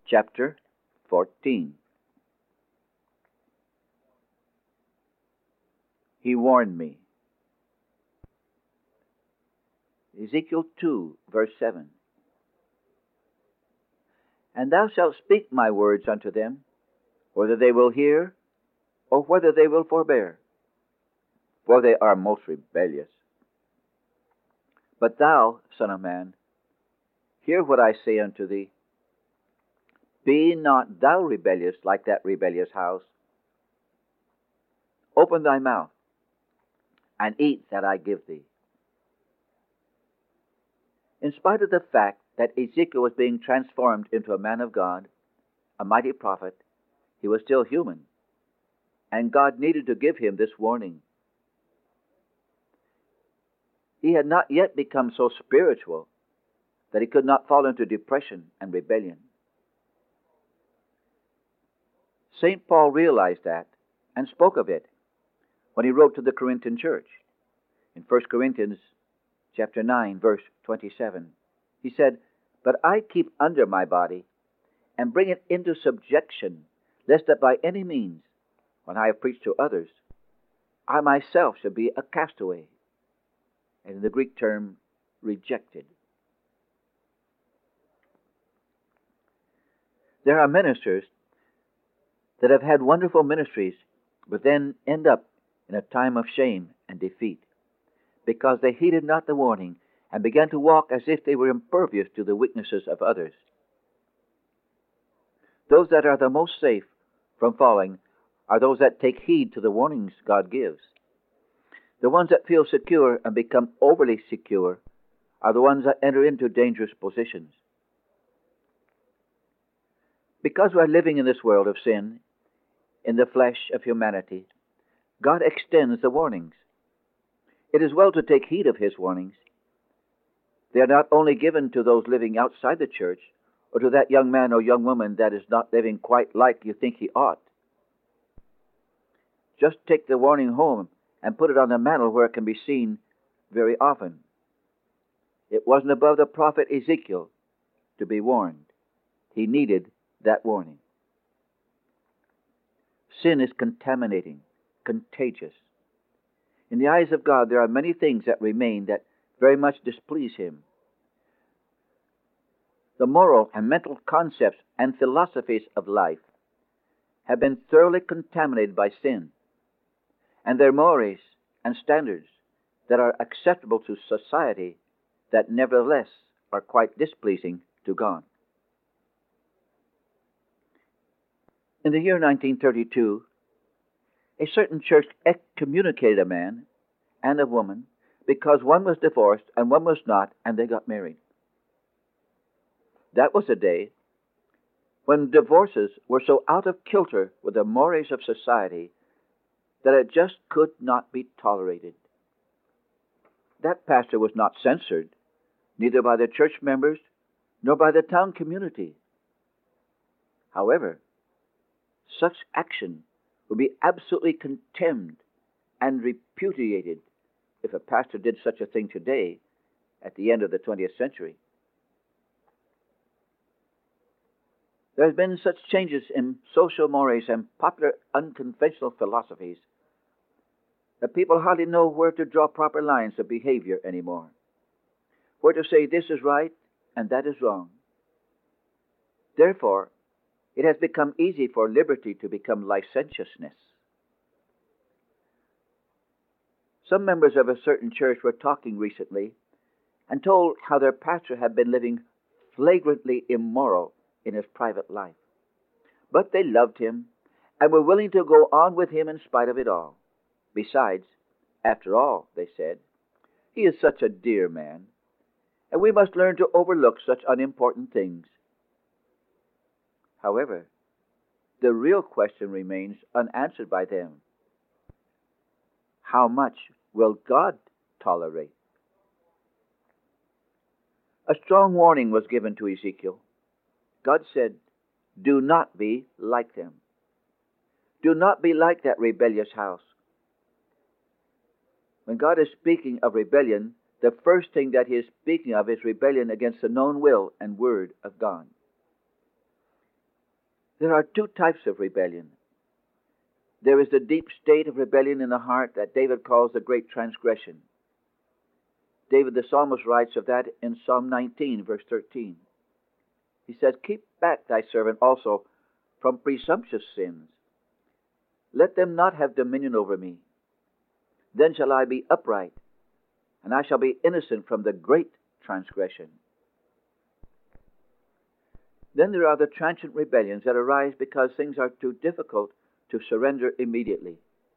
chapter 14. He warned me. Ezekiel 2, verse 7. And thou shalt speak my words unto them, whether they will hear, or whether they will forbear, for they are most rebellious. But thou, Son of man, hear what I say unto thee. Be not thou rebellious like that rebellious house. Open thy mouth, and eat that I give thee. In spite of the fact that Ezekiel was being transformed into a man of God, a mighty prophet, he was still human, and God needed to give him this warning. He had not yet become so spiritual that he could not fall into depression and rebellion. St. Paul realized that and spoke of it when he wrote to the Corinthian church. In 1 Corinthians chapter 9, verse 27, he said, But I keep under my body, and bring it into subjection, lest that by any means, when I have preached to others, I myself should be a castaway, and in the Greek term, rejected. There are ministers that have had wonderful ministries, but then end up in a time of shame and defeat, because they heeded not the warning and began to walk as if they were impervious to the weaknesses of others. Those that are the most safe from falling are those that take heed to the warnings God gives. The ones that feel secure and become overly secure are the ones that enter into dangerous positions. Because we are living in this world of sin, in the flesh of humanity, God extends the warnings. It is well to take heed of His warnings. They are not only given to those living outside the church, or to that young man or young woman that is not living quite like you think he ought. Just take the warning home and put it on the mantle where it can be seen very often. It wasn't above the prophet Ezekiel to be warned. He needed that warning. Sin is contaminating, contagious. In the eyes of God, there are many things that remain that very much displease Him. The moral and mental concepts and philosophies of life have been thoroughly contaminated by sin, and their mores and standards that are acceptable to society that nevertheless are quite displeasing to God. In the year 1932, a certain church excommunicated a man and a woman because one was divorced and one was not, and they got married. That was a day when divorces were so out of kilter with the mores of society that it just could not be tolerated. That pastor was not censored, neither by the church members nor by the town community. However, such action would be absolutely contemned and repudiated if a pastor did such a thing today at the end of the 20th century. There have been such changes in social mores and popular unconventional philosophies that people hardly know where to draw proper lines of behavior anymore, where to say this is right and that is wrong. Therefore, it has become easy for liberty to become licentiousness. Some members of a certain church were talking recently and told how their pastor had been living flagrantly immoral in his private life. But they loved him and were willing to go on with him in spite of it all. Besides, after all, they said, he is such a dear man, and we must learn to overlook such unimportant things. However, the real question remains unanswered by them. How much will God tolerate? A strong warning was given to Ezekiel. God said, do not be like them. Do not be like that rebellious house. When God is speaking of rebellion, the first thing that He is speaking of is rebellion against the known will and word of God. There are two types of rebellion. There is the deep state of rebellion in the heart that David calls the great transgression. David the psalmist writes of that in Psalm 19, verse 13. He says, "Keep back thy servant also from presumptuous sins. Let them not have dominion over me. Then shall I be upright, and I shall be innocent from the great transgression." Then there are the transient rebellions that arise because things are too difficult to surrender immediately.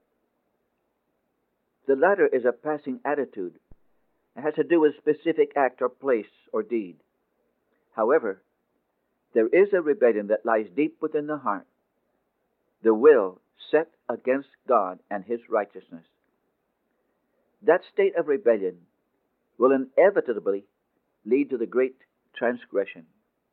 The latter is a passing attitude. It has to do with a specific act or place or deed. However, there is a rebellion that lies deep within the heart, the will set against God and His righteousness. That state of rebellion will inevitably lead to the great transgression.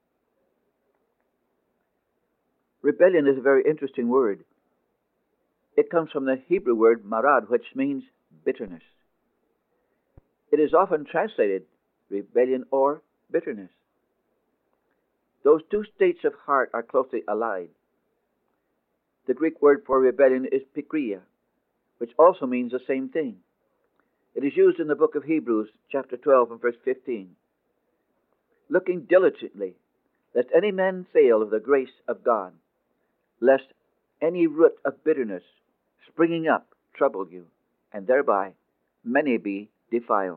Rebellion is a very interesting word. It comes from the Hebrew word marad, which means bitterness. It is often translated rebellion or bitterness. Those two states of heart are closely allied. The Greek word for rebellion is pikria, which also means the same thing. It is used in the book of Hebrews, chapter 12 and verse 15. "Looking diligently, lest any man fail of the grace of God, lest any root of bitterness springing up trouble you, and thereby many be defiled."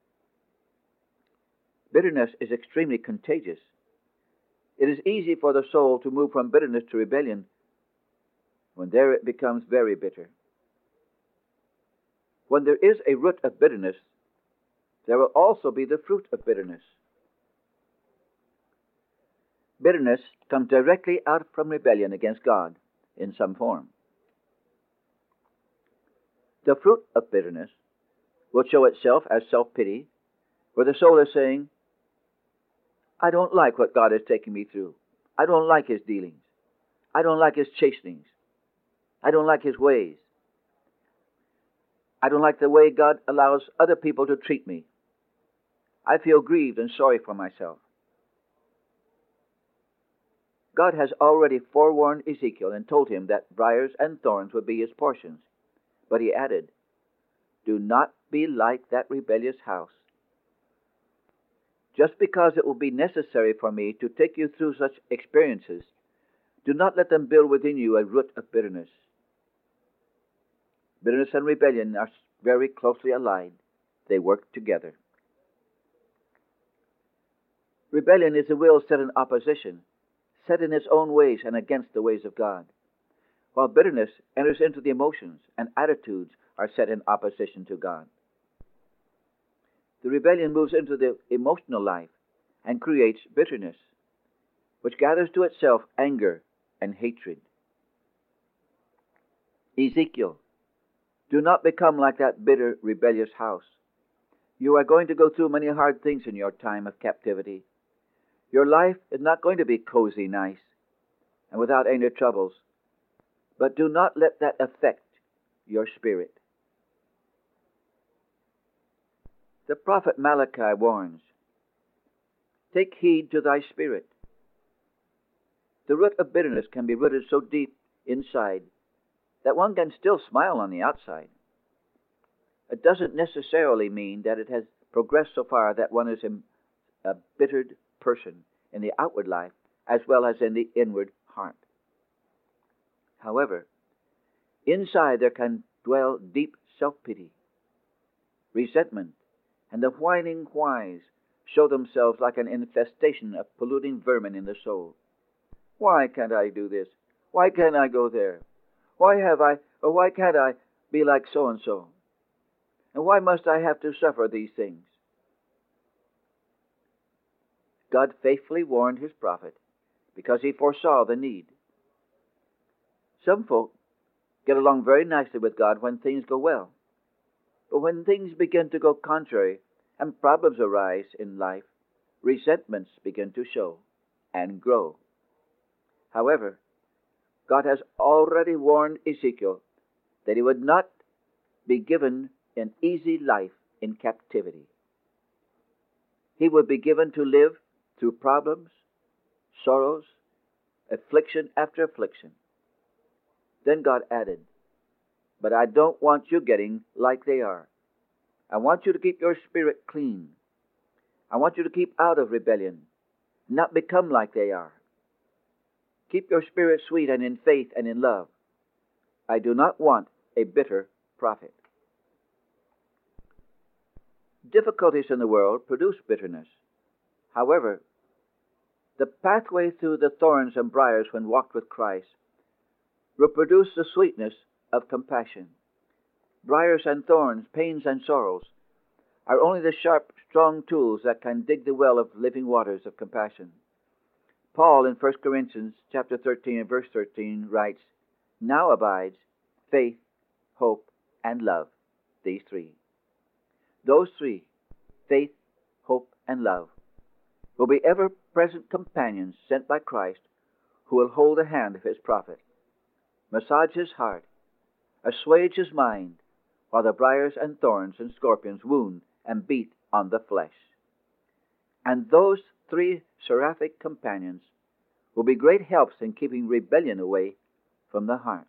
Bitterness is extremely contagious. It is easy for the soul to move from bitterness to rebellion when there it becomes very bitter. When there is a root of bitterness, there will also be the fruit of bitterness. Bitterness comes directly out from rebellion against God in some form. The fruit of bitterness will show itself as self-pity, where the soul is saying, "I don't like what God is taking me through. I don't like His dealings. I don't like His chastenings. I don't like His ways. I don't like the way God allows other people to treat me. I feel grieved and sorry for myself." God has already forewarned Ezekiel and told him that briars and thorns would be his portions. But He added, "Do not be like that rebellious house." Just because it will be necessary for me to take you through such experiences, do not let them build within you a root of bitterness. Bitterness and rebellion are very closely allied. They work together. Rebellion is a will set in opposition, set in its own ways and against the ways of God, while bitterness enters into the emotions and attitudes are set in opposition to God. The rebellion moves into the emotional life and creates bitterness, which gathers to itself anger and hatred. Ezekiel, do not become like that bitter, rebellious house. You are going to go through many hard things in your time of captivity. Your life is not going to be cozy, nice, and without any troubles. But do not let that affect your spirit. The prophet Malachi warns, "Take heed to thy spirit." The root of bitterness can be rooted so deep inside that one can still smile on the outside. It doesn't necessarily mean that it has progressed so far that one is a bittered person in the outward life as well as in the inward heart. However, inside there can dwell deep self-pity, resentment, and the whining whys show themselves like an infestation of polluting vermin in the soul. Why can't I do this? Why can't I go there? Why can't I be like so-and-so? And why must I have to suffer these things? God faithfully warned His prophet because He foresaw the need. Some folk get along very nicely with God when things go well. But when things begin to go contrary and problems arise in life, resentments begin to show and grow. However, God has already warned Ezekiel that he would not be given an easy life in captivity. He would be given to live through problems, sorrows, affliction after affliction. Then God added, "But I don't want you getting like they are. I want you to keep your spirit clean. I want you to keep out of rebellion, not become like they are. Keep your spirit sweet and in faith and in love. I do not want a bitter prophet." Difficulties in the world produce bitterness. However, the pathway through the thorns and briars when walked with Christ will produce the sweetness of compassion. Briars and thorns, pains and sorrows are only the sharp, strong tools that can dig the well of living waters of compassion. Paul in 1 Corinthians chapter 13 and verse 13 writes, "Now abides faith, hope, and love, these three." Those three, faith, hope, and love, will be ever-present companions sent by Christ who will hold the hand of his prophet, massage his heart, assuage his mind, while the briars and thorns and scorpions wound and beat on the flesh. And those three seraphic companions will be great helps in keeping rebellion away from the heart.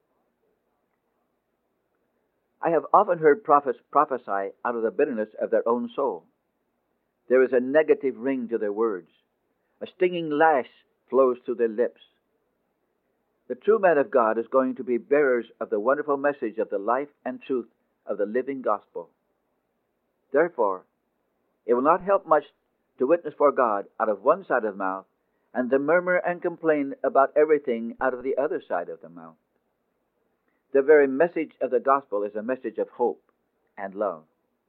I have often heard prophets prophesy out of the bitterness of their own soul. There is a negative ring to their words. A stinging lash flows through their lips. The true man of God is going to be bearers of the wonderful message of the life and truth of the living gospel. Therefore, it will not help much to witness for God out of one side of the mouth and to murmur and complain about everything out of the other side of the mouth. The very message of the gospel is a message of hope and love.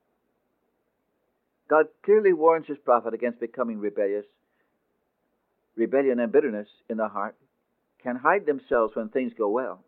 God clearly warns his prophet against becoming rebellious. Rebellion and bitterness in the heart can hide themselves when things go well.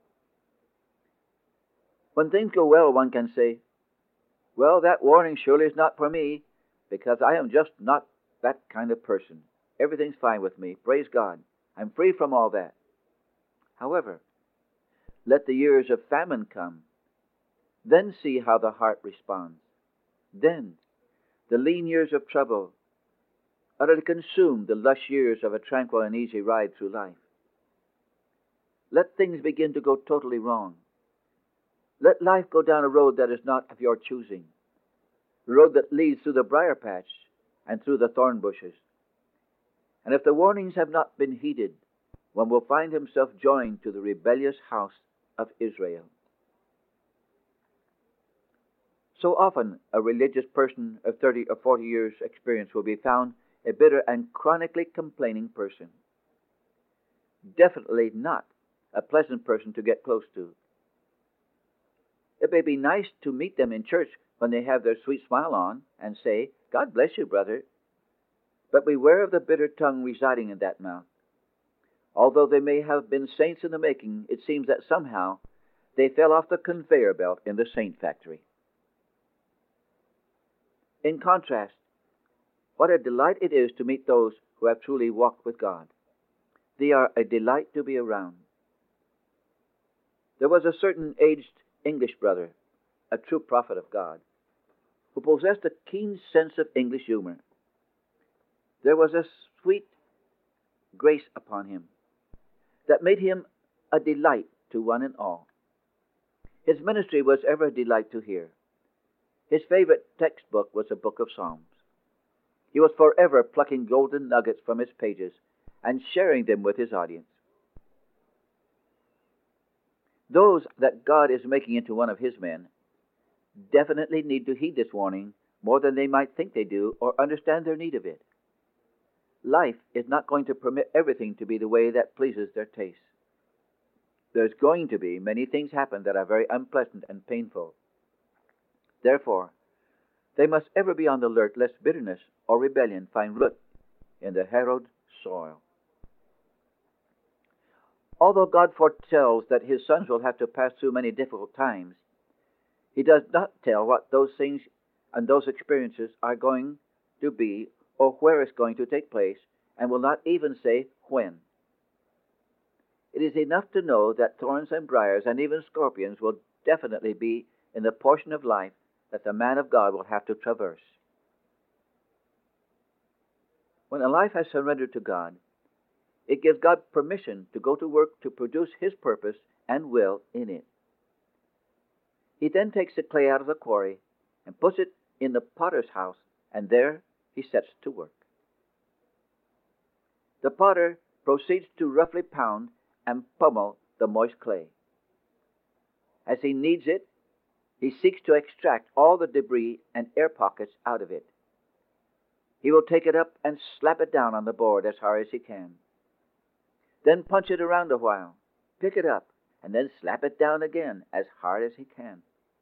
When things go well, one can say, "Well, that warning surely is not for me, because I am just not that kind of person. Everything's fine with me. Praise God. I'm free from all that." However, let the years of famine come. Then see how the heart responds. Then the lean years of trouble utterly consume the lush years of a tranquil and easy ride through life. Let things begin to go totally wrong. Let life go down a road that is not of your choosing, a road that leads through the briar patch and through the thorn bushes. And if the warnings have not been heeded, one will find himself joined to the rebellious house of Israel. So often a religious person of 30 or 40 years' experience will be found a bitter and chronically complaining person. Definitely not a pleasant person to get close to. It may be nice to meet them in church when they have their sweet smile on and say, "God bless you, brother." But beware of the bitter tongue residing in that mouth. Although they may have been saints in the making, it seems that somehow they fell off the conveyor belt in the saint factory. In contrast, what a delight it is to meet those who have truly walked with God. They are a delight to be around. There was a certain aged English brother, a true prophet of God, who possessed a keen sense of English humor. There was a sweet grace upon him that made him a delight to one and all. His ministry was ever a delight to hear. His favorite textbook was the Book of Psalms. He was forever plucking golden nuggets from its pages and sharing them with his audience. Those that God is making into one of his men definitely need to heed this warning more than they might think they do or understand their need of it. Life is not going to permit everything to be the way that pleases their taste. There's going to be many things happen that are very unpleasant and painful. Therefore, they must ever be on the alert lest bitterness or rebellion find root in the harrowed soil. Although God foretells that his sons will have to pass through many difficult times, he does not tell what those things and those experiences are going to be or where it's going to take place, and will not even say when. It is enough to know that thorns and briars and even scorpions will definitely be in the portion of life that the man of God will have to traverse. When a life has surrendered to God, It gives God permission to go to work to produce His purpose and will in it. He then takes the clay out of the quarry and puts it in the potter's house, and there he sets to work. The potter proceeds to roughly pound and pummel the moist clay. As he kneads it, he seeks to extract all the debris and air pockets out of it. He will take it up and slap it down on the board as hard as he can. Then punch it around a while, pick it up, and then slap it down again as hard as he can.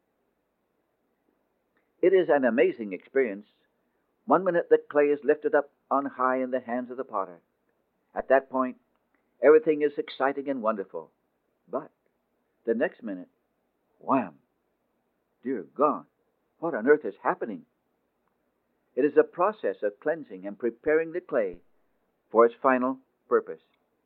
It is an amazing experience. One minute the clay is lifted up on high in the hands of the potter. At that point, everything is exciting and wonderful. But the next minute, wham! Dear God, what on earth is happening? It is a process of cleansing and preparing the clay for its final purpose.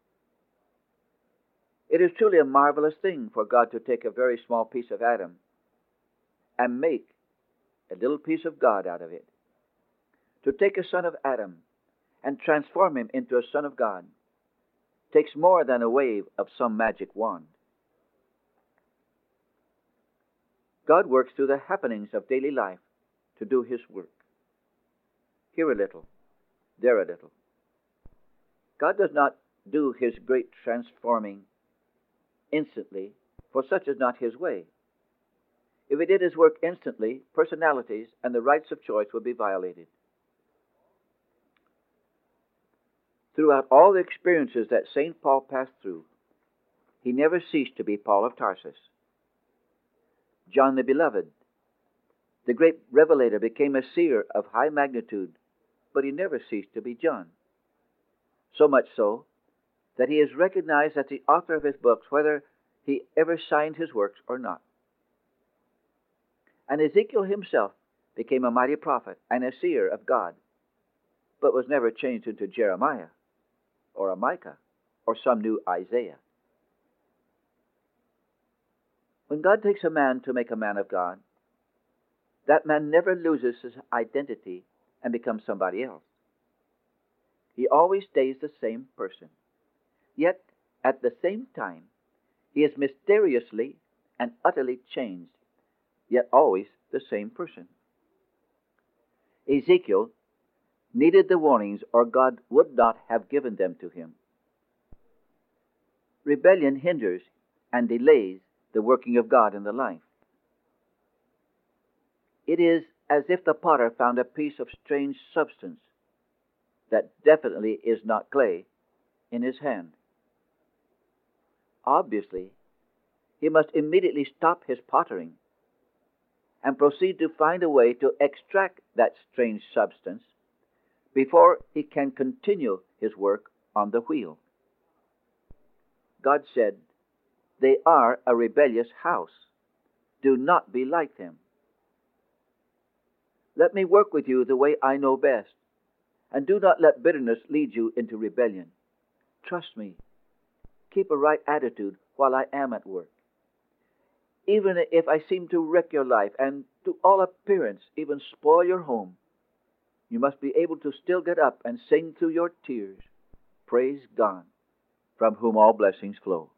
It is truly a marvelous thing for God to take a very small piece of Adam and make a little piece of God out of it. To take a son of Adam and transform him into a son of God takes more than a wave of some magic wand. God works through the happenings of daily life to do His work. Here a little, there a little. God does not do His great transforming instantly, for such is not His way. If He did His work instantly, personalities and the rights of choice would be violated. Throughout all the experiences that St. Paul passed through, he never ceased to be Paul of Tarsus. John the Beloved, the great revelator, became a seer of high magnitude, but he never ceased to be John. So much so that he is recognized as the author of his books, whether he ever signed his works or not. And Ezekiel himself became a mighty prophet and a seer of God, but was never changed into Jeremiah or a Micah or some new Isaiah. When God takes a man to make a man of God, that man never loses his identity and becomes somebody else. He always stays the same person. Yet, at the same time, he is mysteriously and utterly changed, yet always the same person. Ezekiel needed the warnings, or God would not have given them to him. Rebellion hinders and delays the working of God in the life. It is as if the potter found a piece of strange substance that definitely is not clay in his hand. Obviously, he must immediately stop his pottering and proceed to find a way to extract that strange substance before he can continue his work on the wheel. God said, "They are a rebellious house. Do not be like them. Let me work with you the way I know best, and do not let bitterness lead you into rebellion. Trust me. Keep a right attitude while I am at work. Even if I seem to wreck your life and, to all appearance, even spoil your home, you must be able to still get up and sing through your tears, 'Praise God, from whom all blessings flow.'"